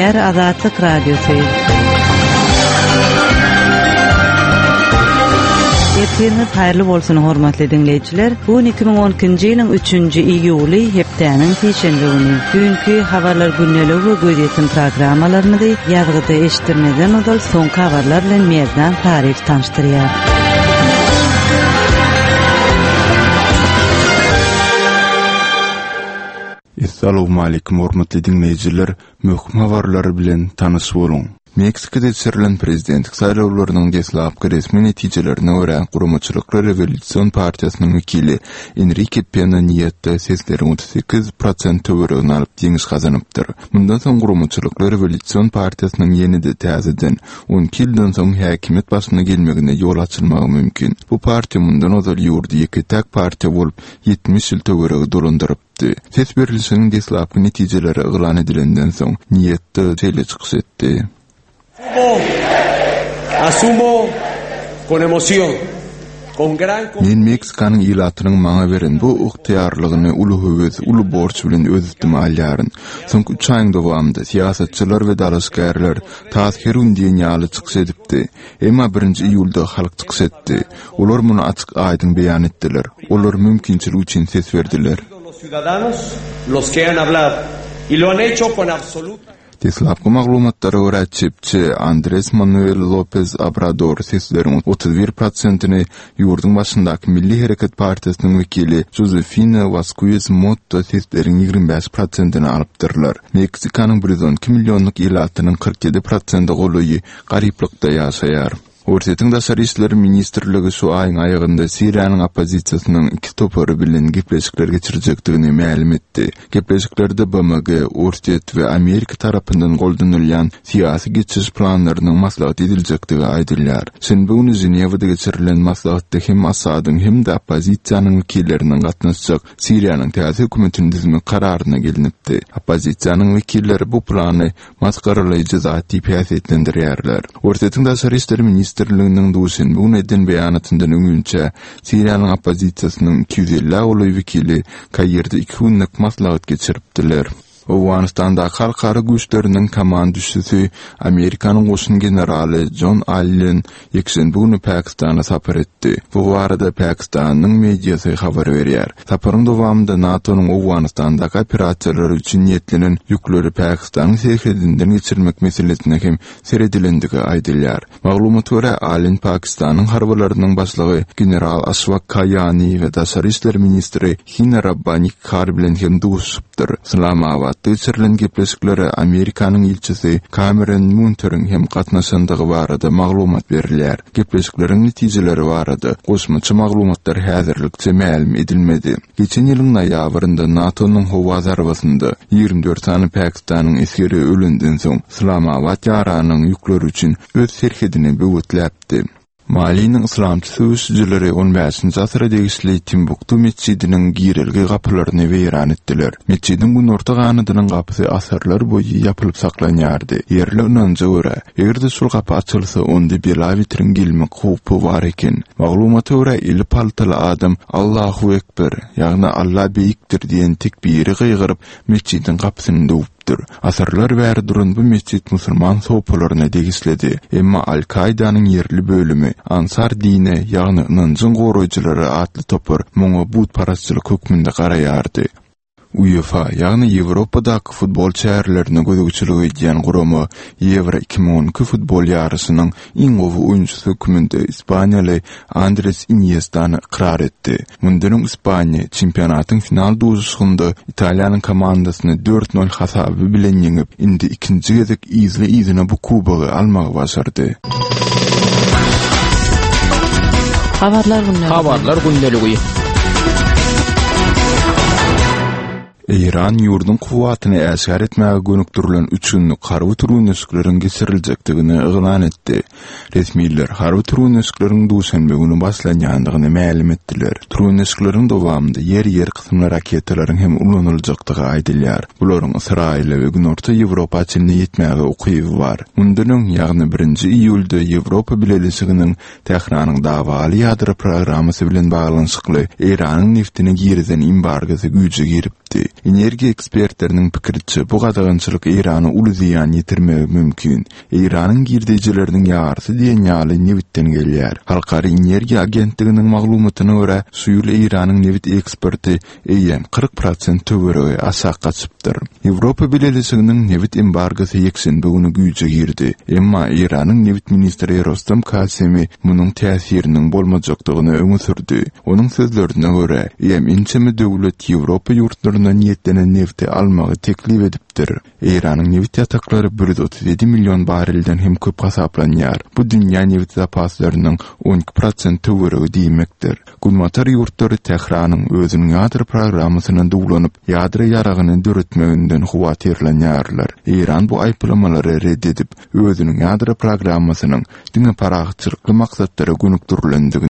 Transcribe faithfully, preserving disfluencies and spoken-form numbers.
dinleýär Azatlyk Radiosu. Ýetiniz haýrly bolsun hormatly dinleýijiler. Bu iki bin on ikinji ýylyň üçünji iýuly hepdäniň seşenbe güni. Dünkü habarlar günnelik we göýdýän programmalaryny ýazgyda eşitdirmeden odal soňky habarlar bilen mezdan taryh tanıştyrýar. Assalamu alaykum hormatly dinleýijiler. Möhüm habarlar bilen tanış boluň. Meksikada geçirilen prezidentlik saýlawlarynyň deslapky resmi netijelerini görä Gurumçylyklar Revolüsiýon partiýasynyň wekili Enrique Pena Nieto seslerini otuz sekiz prosent töweregini alyp ýeňiş gazanypdyr. Mundan soň Gurumçylyklar Revolüsiýon partiýasynyň ýenide täzeden on iki ýyldan soň häkimet başyna gelmegine ýol açylmagy mümkin. Bu partiýa mundan ozal ýurdy iki tak partiýa bolup ýetmiş ýyl töweregi dolandyrypdy. Ses berilişiniň deslapky netijeleri elan edilenden soň Nieto şeýle çykyş etdi. Asumo con emoción, con gran Men Meksikanyň ýylatynyň maňa beren bu yktyýarlygyny uly höwes, uly borç bilen özütme alýaryn. Soňky üç aýyň dowamında siýasatçylar we dalaşgärler täsir ündiýen ýaly çykyş edipdi. Emma birinji iýulda halk çykyş etdi. Olar muny açyk aýdyn beýan etdiler. Olar mümkinçilik üçin ses berdiler. Los ciudadanos, los que han hablado y lo han hecho con absoluta Deslapky maglumatlara görä çepçi Andrés Manuel López Obrador seslerinin otuz bir prosentini ýurduň başyndaky Milli Hereket Partiýasynyň wekili Josefina Vázquez Mota seslerinin ýigirmi beş prosentini alypdyrlar. Meksikanyň bir yüz on iki milliónlyk ýylatynyň kırk yedi prosenti golaýy garyplykda ýaşaýar. Ortaýyň daşary işleri ministrligi şu aýyň aýagynda Siriýanyň opozisiýasynyň iki topary bilen gepleşikler geçirecekdigini ma'lum etdi. Gepleşiklerde B M G, Ortaýy we Amerika tarapyndan goldanylýan siýasy geçiş planlarynyň maslahat ediljekdigi aýdylýar. Şenbe güni Ženewada geçirilen maslahatda hem Asadyň hem de opozisiýanyň wekilleriniň gatnaşjak Siriýanyň täze hökümetiniň dizimi kararyna gelinipdi. Opozisiýanyň wekilleri bu plany maskaralyjy zatdy piýasetlendirýärler. Ortaýyň daşary işleri Ministrliginiň duşun bu neden beýanatyndan öňünçe Siriýanyň opozisiýasynyň iki yüz elli uluý wekili Kaýerде iki günlük maslahat geçiripdiler. Awganistanda halkara güýçleriniň komandusy Amerikanyň goşun generaly John Allen ýekşen bugün Pakistana sapar etdi. Bu arada Pakistanyň mediýasy habar berýär. Saparyň dowamında NATO'nun Awganistandaky operasiýalary üçin ýetlenen ýükleri Pakistanyň serhedinden geçirmek meselesine hem seredilendigi aýdylýar. Maglumat görä Allen Pakistanyň harbalarynyň başlygy general Ashfaq Kayani we daşary işler ministri Hina Rabbani Kar bilen hem duşupdyr. Islamabad geçirilen gepleşiklere Amerikanyň ilçisi Cameron Munter'in hem gatnaşandygy barada maglumat berilýär. Gepleşikleriň netijeleri barada goşmaçy maglumatlar häzirlikçe ma'lum edilmedi. Geçen ýylyň noýabrynda NATO'nun howa zarbasynda ýygrimi dört sany Pakistanyň eskeri ölünden soň Islamabad ýaranyň ýükleri üçin öz serhedini böwetläpdi. Mali'nin İslamçı söwüşçileri on beşinji asyra degişli Timbuktu mescidiniň girilgi gapylaryny weýran etdiler. Mescidin bu orta ganydynyň gapysy asarlar boýy ýapylyp saklanýardy. Ýerli inanca görä, egerde şol gapy açylsa onda bela vitrin gelmek howpy bar eken. Maglumata görä ili paltaly adam Allahu ekber, ýagny Allah beýikdir diýen tekbiri gıygyryp mescidin gapysyny döwüp Asarlar bäri duran bu mescid musulman sopalaryna degisledi. Emma Al-Kaidanyň yerli bölümi Ansar dine ýagny ynanjyň goraýjylary atly topar muňa but parasçylyk hökmünde garaýardy. UEFA ýagny Ýewropadaky futbol şäherlerine gözegçilik edýän guramy Euro iki bin on iki futbol ýarysynyň iň gowy oýunçysy hökmünde Ispaniýaly Andrés Iniestany ikrar etdi. Mundan Ispaniýa çempionatyň final duşugynda Italiýanyň komandasyny dört nol hasaby bilen ýeňip, indi ikinji gezek izle izine bu kubagy almagy başardy. Habarlar günleri. Habarlar günleri. İran ýurdun kuwatyny äşgär etmäge gönükdirilen üç günlük harby turunesklerin geçiriljekdigini elan etdi. Resmiler harby turunesklerin duşanbe güni başlanýandygyny ma'lum etdiler. Turunesklerin dowamında ýer-ýer kysymly raketalaryň hem ulanyljakdygy aýdylýar. Bularyň Israil we Günorta Ýewropa çynny ýetmäge okyby bar. Mundan ýagny birinji iýulda Ýewropa bileşiginiň Tehranyň dawaly ýadro programmasy bilen baglanyşykly Iranyň neftini girden embargasy güýje giripdi. Enerji ekspertlerinin pikirçe bu gadagynçylyk Irany uly ziýan ýetirmegi mümkin. Iranyň girdijileriniň ýarysy diýen ýaly Newitden gelýär. Halkary Energiýa Agentliginiň maglumatyna görä, suýul Iranyň newit eksporty eýen kırk prosent töwerege aşağı gaçypdyr. Ýewropa Birleşiginiň newit embargosy ýekşenbe güni güýje girdi. Emma Iranyň newit ministri Rostam Kasemi munyň täsiriniň bolmajakdygyny öňe sürdi. Onuň sözlerine görä, hem inçemi döwlet Ýewropa ýurtlaryna niýetlenen nefti almagy teklip edipdir. Iranyň newit ýataklary bir yüz otuz ýedi million barelden hem köp hasaplanýar. Bu dünýä newit zapaslarynyň on iki prosent töweregi diýmekdir. Gulmatar ýurtlary Tehranyň özüniň ýadro programmasyna dowlanyp, ýadro ýaragyny döretmeginden huwatirlenýärler. Iran bu aýplamalary reddedip, özüniň ýadro programmasynyň diňe paragatçylykly maksatlara gönükdirilendigini